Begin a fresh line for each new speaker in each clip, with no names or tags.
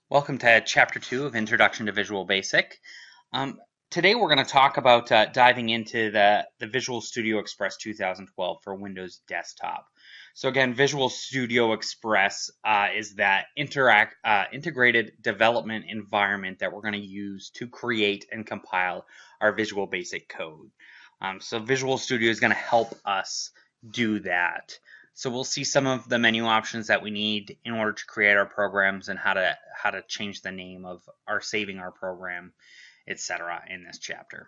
Welcome to Chapter 2 of Introduction to Visual Basic. Today we're going to talk about diving into the Visual Studio Express 2012 for Windows Desktop. So again, Visual Studio Express is that integrated development environment that we're going to use to create and compile our Visual Basic code. So Visual Studio is going to help us do that. So we'll see some of the menu options that we need in order to create our programs and how to change the name of our saving our program, etc. in this chapter.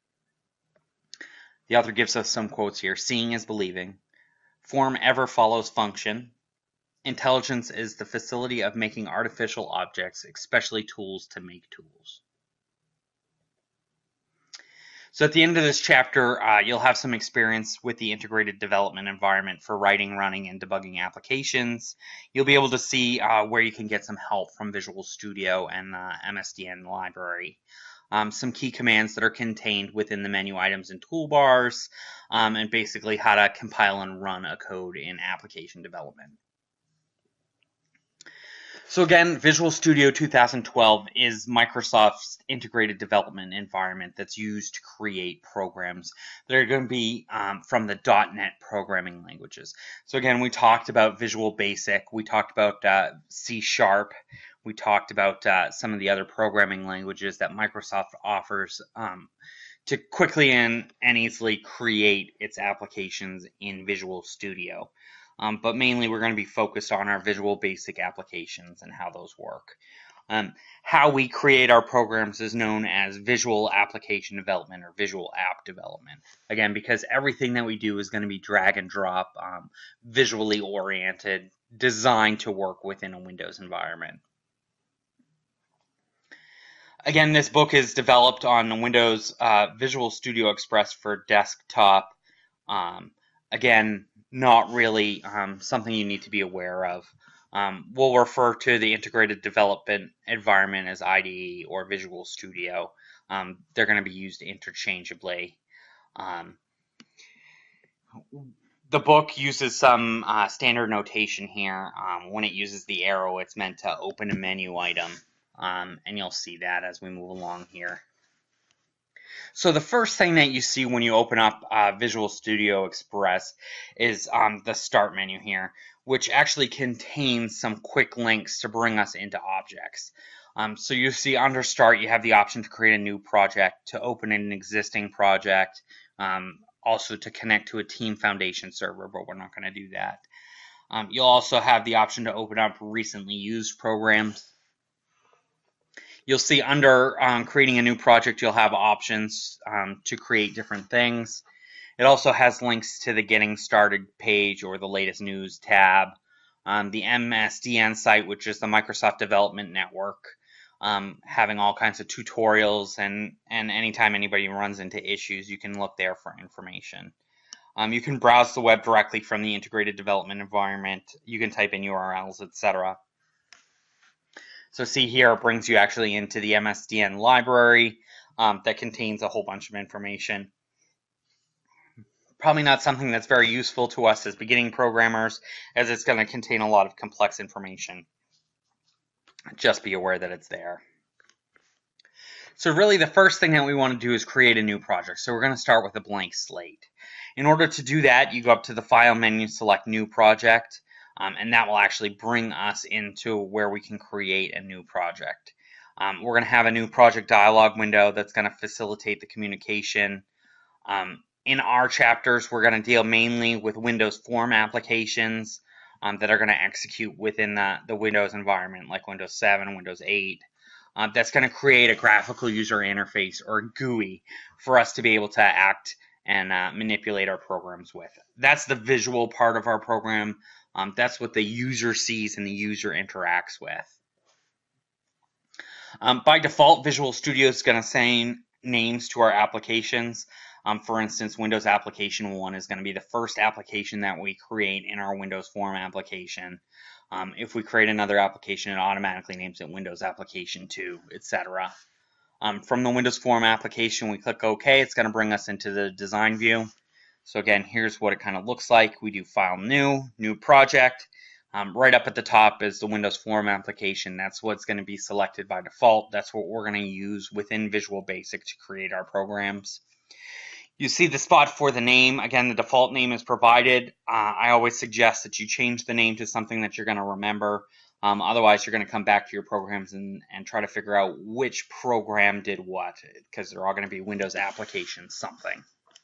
The author gives us some quotes here. Seeing is believing. Form ever follows function. Intelligence is the facility of making artificial objects, especially tools to make tools. So at the end of this chapter, you'll have some experience with the integrated development environment for writing, running, and debugging applications. You'll be able to see where you can get some help from Visual Studio and the MSDN library. Some key commands that are contained within the menu items and toolbars, and basically how to compile and run a code in application development. So again, Visual Studio 2012 is Microsoft's integrated development environment that's used to create programs that are going to be from the .NET programming languages. So again, we talked about Visual Basic, we talked about C#, we talked about some of the other programming languages that Microsoft offers to quickly and easily create its applications in Visual Studio. But mainly we're going to be focused on our Visual Basic applications and how those work. How we create our programs is known as Visual Application Development or Visual App Development. Again, because everything that we do is going to be drag and drop, visually oriented, designed to work within a Windows environment. Again, this book is developed on Windows Visual Studio Express for desktop. Again, not really something you need to be aware of. We'll refer to the integrated development environment as IDE or Visual Studio. They're going to be used interchangeably. The book uses some standard notation here. When it uses the arrow, it's meant to open a menu item. And you'll see that as we move along here. So the first thing that you see when you open up Visual Studio Express is the Start menu here, which actually contains some quick links to bring us into objects. So you see under Start, you have the option to create a new project, to open an existing project, also to connect to a Team Foundation server, but we're not going to do that. You'll also have the option to open up recently used programs. You'll see under creating a new project, you'll have options to create different things. It also has links to the Getting Started page or the latest news tab. The MSDN site, which is the Microsoft Development Network, having all kinds of tutorials, and anytime anybody runs into issues, you can look there for information. You can browse the web directly from the integrated development environment. You can type in URLs, etc. So see here, it brings you actually into the MSDN library that contains a whole bunch of information. Probably not something that's very useful to us as beginning programmers, as it's going to contain a lot of complex information. Just be aware that it's there. So really the first thing that we want to do is create a new project. So we're going to start with a blank slate. In order to do that, you go up to the File menu, select New Project. And that will actually bring us into where we can create a new project. We're going to have a new project dialog window that's going to facilitate the communication. In our chapters, we're going to deal mainly with Windows Form applications that are going to execute within the Windows environment, like Windows 7 and Windows 8. That's going to create a graphical user interface, or GUI, for us to be able to act and manipulate our programs with. That's the visual part of our program. That's what the user sees and the user interacts with. By default, Visual Studio is going to assign names to our applications. For instance, Windows Application 1 is going to be the first application that we create in our Windows Form application. If we create another application, it automatically names it Windows Application 2, etc. From the Windows Form application, we click OK. It's going to bring us into the design view. So again, here's what it kind of looks like. We do File New Project. Right up at the top is the Windows Form application. That's what's going to be selected by default. That's what we're going to use within Visual Basic to create our programs. You see the spot for the name. Again, the default name is provided. I always suggest that you change the name to something that you're going to remember. Otherwise, you're going to come back to your programs and try to figure out which program did what, because they're all going to be Windows applications something.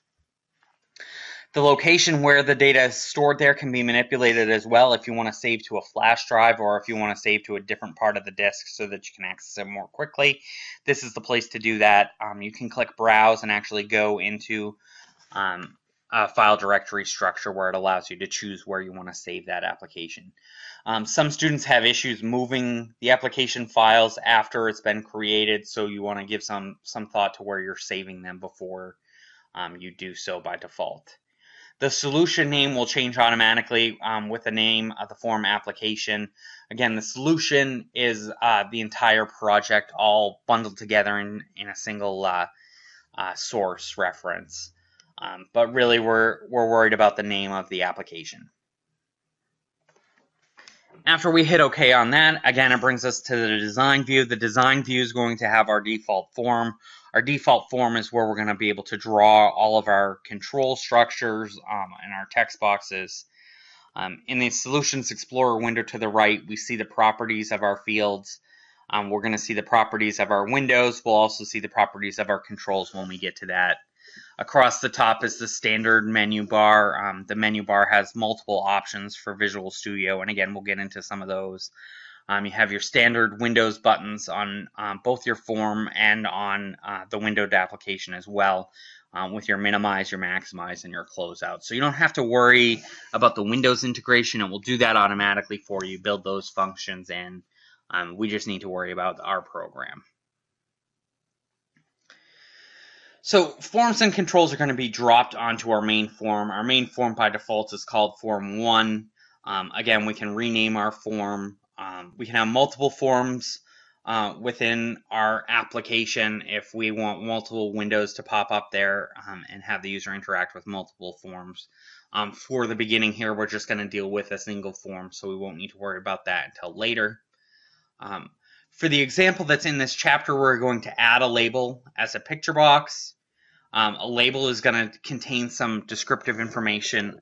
The location where the data is stored there can be manipulated as well if you want to save to a flash drive or if you want to save to a different part of the disk so that you can access it more quickly. This is the place to do that. You can click Browse and actually go into a file directory structure where it allows you to choose where you want to save that application. Some students have issues moving the application files after it's been created, so you want to give some thought to where you're saving them before you do so by default. The solution name will change automatically with the name of the form application. Again, the solution is the entire project all bundled together in a single source reference. But really, we're worried about the name of the application. After we hit OK on that, again, it brings us to the design view. The design view is going to have our default form. Our default form is where we're going to be able to draw all of our control structures and our text boxes. In the Solutions Explorer window to the right, we see the properties of our fields. We're going to see the properties of our windows. We'll also see the properties of our controls when we get to that. Across the top is the standard menu bar. The menu bar has multiple options for Visual Studio, and again, we'll get into some of those. You have your standard Windows buttons on both your form and on the windowed application as well, with your minimize, your maximize, and your closeout. So you don't have to worry about the Windows integration. It will do that automatically for you, build those functions in. We just need to worry about our program. So forms and controls are going to be dropped onto our main form. Our main form by default is called Form 1. Again, we can rename our form. We can have multiple forms within our application if we want multiple windows to pop up there and have the user interact with multiple forms. For the beginning here, we're just going to deal with a single form, so we won't need to worry about that until later. For the example that's in this chapter, we're going to add a label as a picture box. A label is going to contain some descriptive information.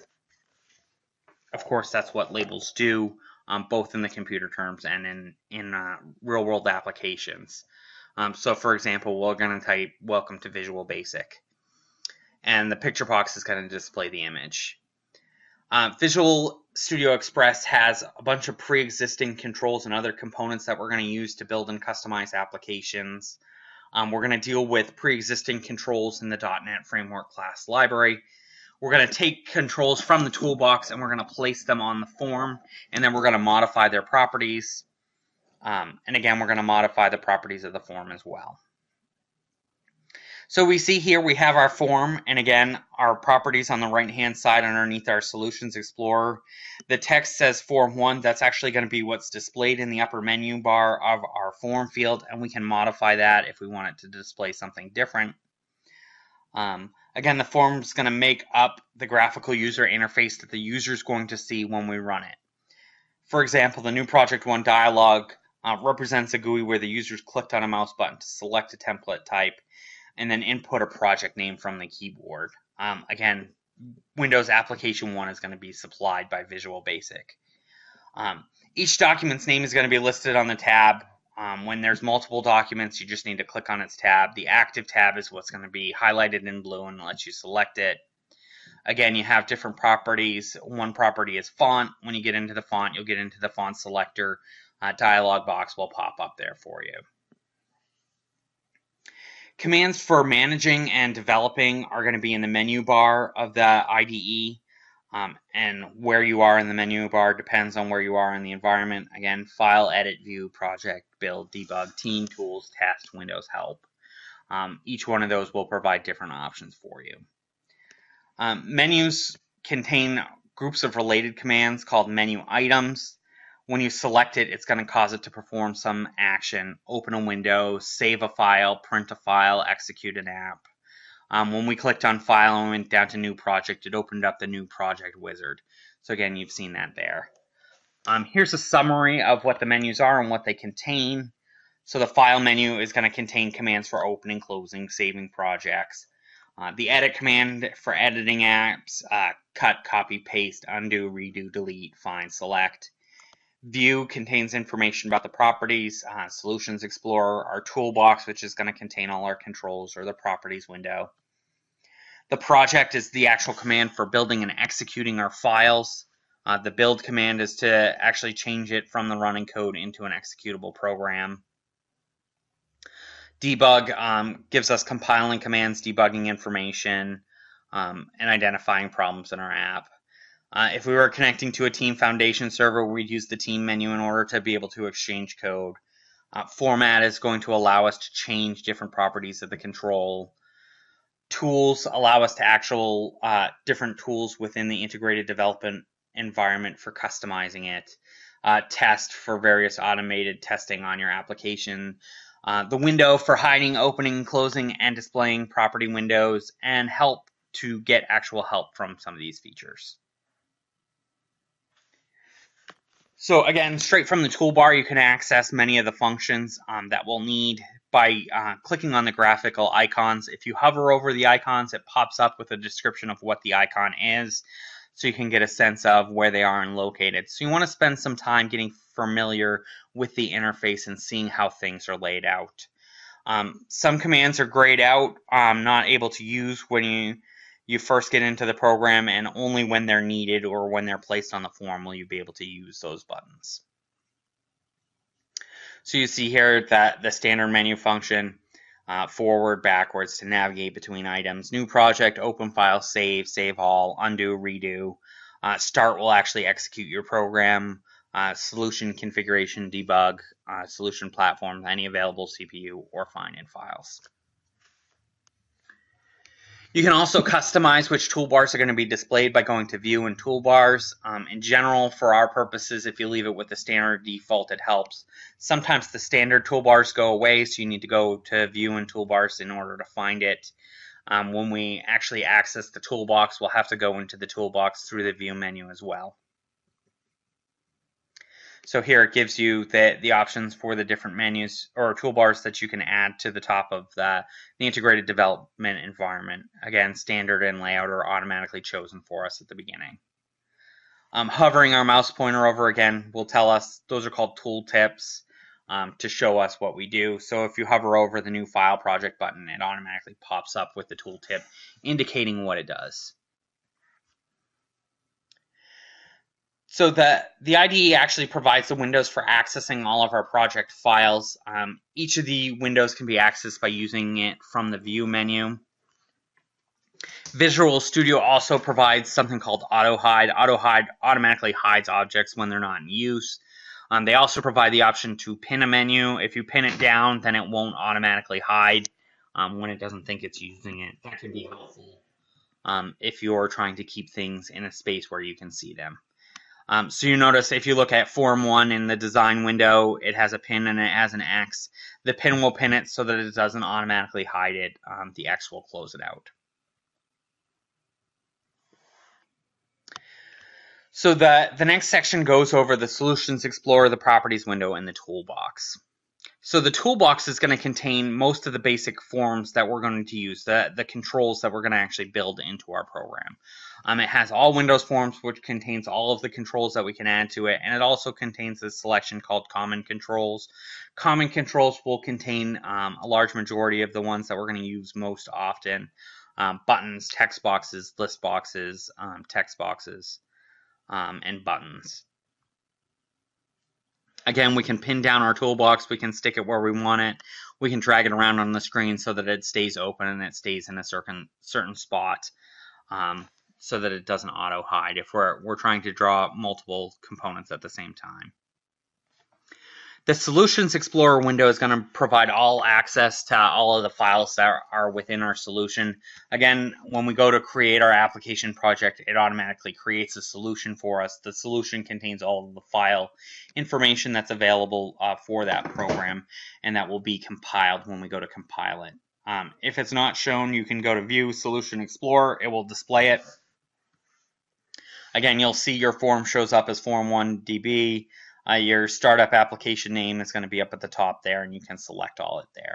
Of course, that's what labels do, both in the computer terms and in real-world applications. So, for example, we're going to type "Welcome to Visual Basic," and the picture box is going to display the image. Visual Studio Express has a bunch of pre-existing controls and other components that we're going to use to build and customize applications. We're going to deal with pre-existing controls in the .NET Framework class library. We're going to take controls from the toolbox and we're going to place them on the form, and then we're going to modify their properties. And again, we're going to modify the properties of the form as well. So we see here we have our form, and again, our properties on the right-hand side underneath our Solutions Explorer. The text says Form 1. That's actually going to be what's displayed in the upper menu bar of our form field, and we can modify that if we want it to display something different. Again, the form is going to make up the graphical user interface that the user is going to see when we run it. For example, the New Project 1 dialog represents a GUI where the user's clicked on a mouse button to select a template type and then input a project name from the keyboard. Again, Windows Application 1 is going to be supplied by Visual Basic. Each document's name is going to be listed on the tab. When there's multiple documents, you just need to click on its tab. The active tab is what's going to be highlighted in blue and lets you select it. Again, you have different properties. One property is font. When you get into the font, you'll get into the font selector. Dialog box will pop up there for you. Commands for managing and developing are going to be in the menu bar of the IDE, and where you are in the menu bar depends on where you are in the environment. Again, File, Edit, View, Project, Build, Debug, Team, Tools, Test, Windows Help. Each one of those will provide different options for you. Menus contain groups of related commands called menu items. When you select it, it's going to cause it to perform some action, open a window, save a file, print a file, execute an app. When we clicked on File and went down to New Project, it opened up the New Project wizard. So again, you've seen that there. Here's a summary of what the menus are and what they contain. So the file menu is going to contain commands for opening, closing, saving projects. The edit command for editing apps, cut, copy, paste, undo, redo, delete, find, select. View contains information about the properties. Solutions Explorer, our toolbox, which is going to contain all our controls, or the properties window. The project is the actual command for building and executing our files. The build command is to actually change it from the running code into an executable program. Debug gives us compiling commands, debugging information, and identifying problems in our app. If we were connecting to a Team Foundation server, we'd use the Team menu in order to be able to exchange code. Format is going to allow us to change different properties of the control. Tools allow us to actual different tools within the integrated development environment for customizing it. Test for various automated testing on your application. The window for hiding, opening, closing, and displaying property windows, and help to get actual help from some of these features. So again, straight from the toolbar, you can access many of the functions that we'll need by clicking on the graphical icons. If you hover over the icons, it pops up with a description of what the icon is, so you can get a sense of where they are and located. So you want to spend some time getting familiar with the interface and seeing how things are laid out. Some commands are grayed out, not able to use when you first get into the program, and only when they're needed or when they're placed on the form will you be able to use those buttons. So you see here that the standard menu function, forward, backwards to navigate between items, new project, open file, save, save all, undo, redo. Start will actually execute your program. Solution configuration, debug, solution platform, any available CPU, or find in files. You can also customize which toolbars are going to be displayed by going to View and Toolbars. In general, for our purposes, if you leave it with the standard default, it helps. Sometimes the standard toolbars go away, so you need to go to View and Toolbars in order to find it. When we actually access the toolbox, we'll have to go into the toolbox through the View menu as well. So here it gives you the options for the different menus or toolbars that you can add to the top of the integrated development environment. Again, standard and layout are automatically chosen for us at the beginning. Hovering our mouse pointer over again will tell us, those are called tooltips, to show us what we do. So if you hover over the new file project button, it automatically pops up with the tooltip indicating what it does. So the IDE actually provides the windows for accessing all of our project files. Each of the windows can be accessed by using it from the View menu. Visual Studio also provides something called Auto Hide. Auto Hide automatically hides objects when they're not in use. They also provide the option to pin a menu. If you pin it down, then it won't automatically hide when it doesn't think it's using it. That can be helpful if you're trying to keep things in a space where you can see them. So you notice if you look at Form 1 in the design window, it has a pin and it has an X. The pin will pin it so that it doesn't automatically hide it. The X will close it out. So the next section goes over the Solutions Explorer, the Properties window, and the Toolbox. So the Toolbox is going to contain most of the basic forms that we're going to use, the controls that we're going to actually build into our program. It has all Windows forms, which contains all of the controls that we can add to it, and it also contains a selection called Common Controls. Common Controls will contain a large majority of the ones that we're going to use most often. Buttons, text boxes, list boxes, text boxes, and buttons. Again, we can pin down our toolbox, we can stick it where we want it, we can drag it around on the screen so that it stays open and it stays in a certain spot, so that it doesn't auto hide if we're trying to draw multiple components at the same time. The Solutions Explorer window is going to provide all access to all of the files that are within our solution. Again, when we go to create our application project, it automatically creates a solution for us. The solution contains all of the file information that's available for that program, and that will be compiled when we go to compile it. If it's not shown, you can go to View, Solution Explorer. It will display it. Again, you'll see your form shows up as Form 1 DB. Your startup application name is going to be up at the top there, and you can select all it there.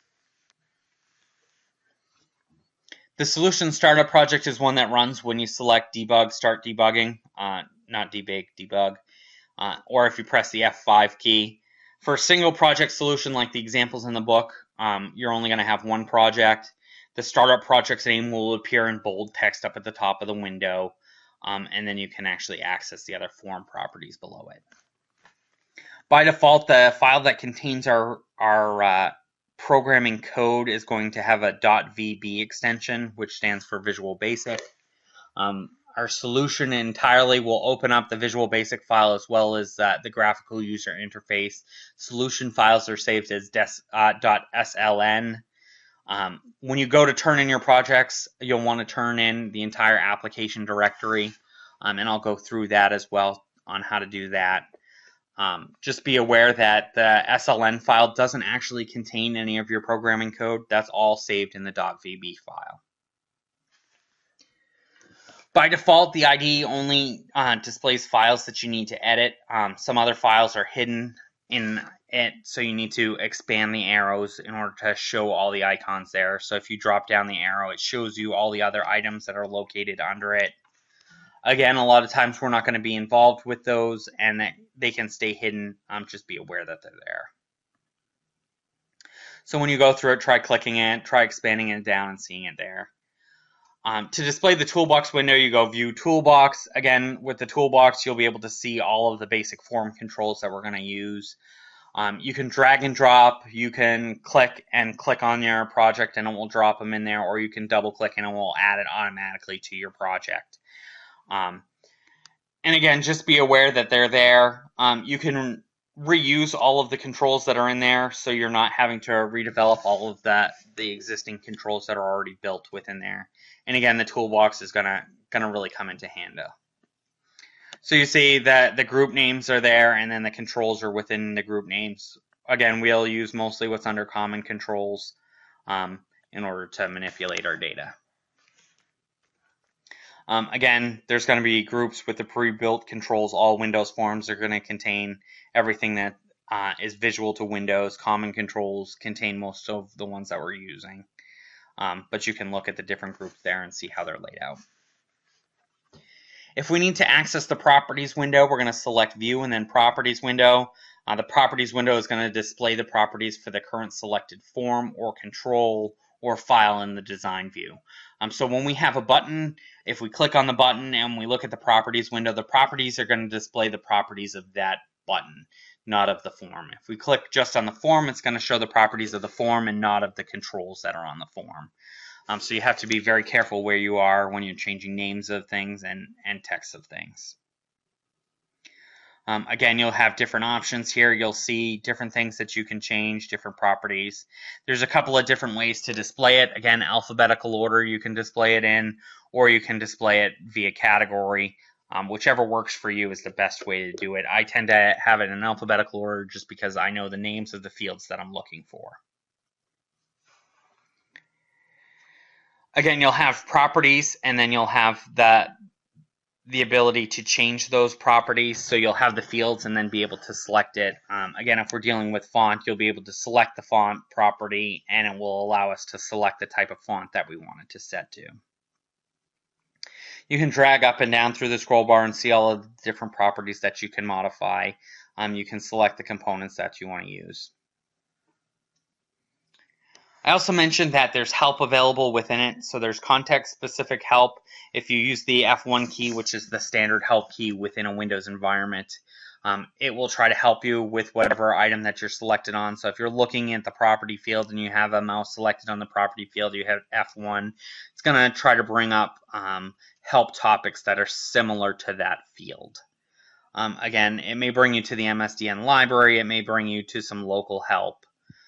The solution startup project is one that runs when you select debug, start debugging, not debug, debug, or if you press the F5 key. For a single project solution like the examples in the book, you're only going to have one project. The startup project's name will appear in bold text up at the top of the window, and then you can actually access the other form properties below it. By default, the file that contains our programming code is going to have a .vb extension, which stands for Visual Basic. Our solution entirely will open up the Visual Basic file as well as the graphical user interface. Solution files are saved as .sln. When you go to turn in your projects, you'll want to turn in the entire application directory, and I'll go through that as well on how to do that. Just be aware that the SLN file doesn't actually contain any of your programming code. That's all saved in the .vb file. By default, the IDE only displays files that you need to edit. Some other files are hidden in it, so you need to expand the arrows in order to show all the icons there. So if you drop down the arrow, it shows you all the other items that are located under it. Again, a lot of times we're not going to be involved with those, and they can stay hidden. Just be aware that they're there. So when you go through it, try clicking it, try expanding it down and seeing it there. To display the toolbox window, you go View Toolbox. Again, with the toolbox, you'll be able to see all of the basic form controls that we're going to use. You can drag and drop. You can click on your project and it will drop them in there, or you can double click and it will add it automatically to your project. And again, just be aware that they're there. You can reuse all of the controls that are in there, so you're not having to redevelop all of the existing controls that are already built within there. And again, the toolbox is gonna really come into hand. So you see that the group names are there, and then the controls are within the group names. Again, we'll use mostly what's under common controls in order to manipulate our data. Again, there's going to be groups with the pre-built controls. All Windows forms are going to contain everything that is visual to Windows. Common controls contain most of the ones that we're using. But you can look at the different groups there and see how they're laid out. If we need to access the Properties window, we're going to select View and then Properties window. The Properties window is going to display the properties for the current selected form or control or file in the design view. So when we have a button, if we click on the button and we look at the Properties window, the properties are going to display the properties of that button, not of the form. If we click just on the form, it's going to show the properties of the form and not of the controls that are on the form. So you have to be very careful where you are when you're changing names of things and text of things. Again, you'll have different options here. You'll see different things that you can change, different properties. There's a couple of different ways to display it. Again, alphabetical order you can display it in, or you can display it via category. Whichever works for you is the best way to do it. I tend to have it in alphabetical order just because I know the names of the fields that I'm looking for. Again, you'll have properties, and then you'll have the ability to change those properties. So you'll have the fields and then be able to select it. Again, if we're dealing with font, you'll be able to select the font property, and it will allow us to select the type of font that we want it to set to. You can drag up and down through the scroll bar and see all of the different properties that you can modify. You can select the components that you want to use. I also mentioned that there's help available within it. So there's context-specific help. If you use the F1 key, which is the standard help key within a Windows environment, it will try to help you with whatever item that you're selected on. So if you're looking at the property field and you have a mouse selected on the property field, you have F1, it's going to try to bring up help topics that are similar to that field. Again, it may bring you to the MSDN library. It may bring you to some local help.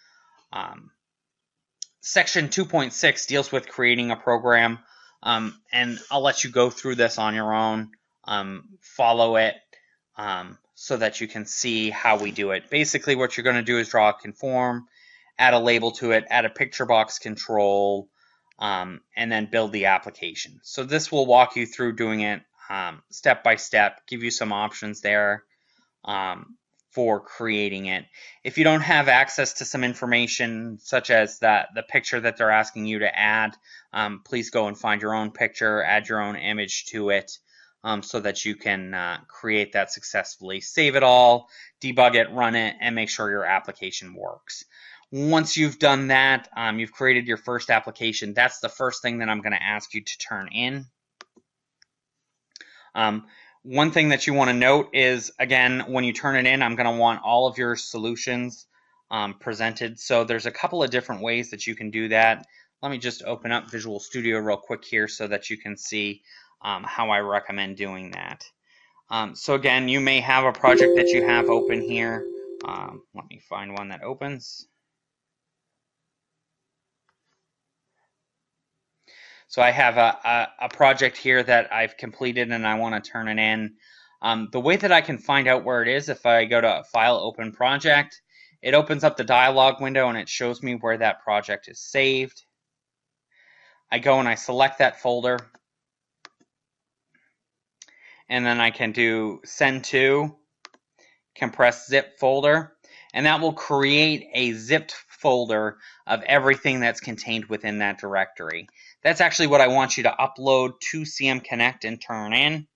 Section 2.6 deals with creating a program, and I'll let you go through this on your own. Follow it so that you can see how we do it. Basically, what you're going to do is draw a conform, add a label to it, add a picture box control, and then build the application. So this will walk you through doing it step by step, give you some options there for creating it. If you don't have access to some information such as the picture that they're asking you to add, please go and find your own picture, add your own image to it so that you can create that successfully. Save it all, debug it, run it, and make sure your application works. Once you've done that, you've created your first application. That's the first thing that I'm going to ask you to turn in. One thing that you want to note is, again, when you turn it in, I'm going to want all of your solutions presented. So there's a couple of different ways that you can do that. Let me just open up Visual Studio real quick here so that you can see how I recommend doing that. So again, you may have a project that you have open here. Let me find one that opens. So I have a project here that I've completed and I want to turn it in. The way that I can find out where it is, if I go to File, Open Project, it opens up the dialog window and it shows me where that project is saved. I go and I select that folder. And then I can do Send to, Compress Zip Folder. And that will create a zipped folder of everything that's contained within that directory. That's actually what I want you to upload to CM Connect and turn in.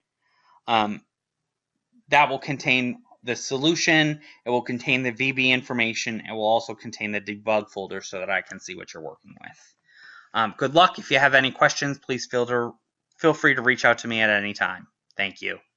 That will contain the solution, it will contain the VB information, it will also contain the debug folder so that I can see what you're working with. Good luck. If you have any questions, please feel free to reach out to me at any time. Thank you.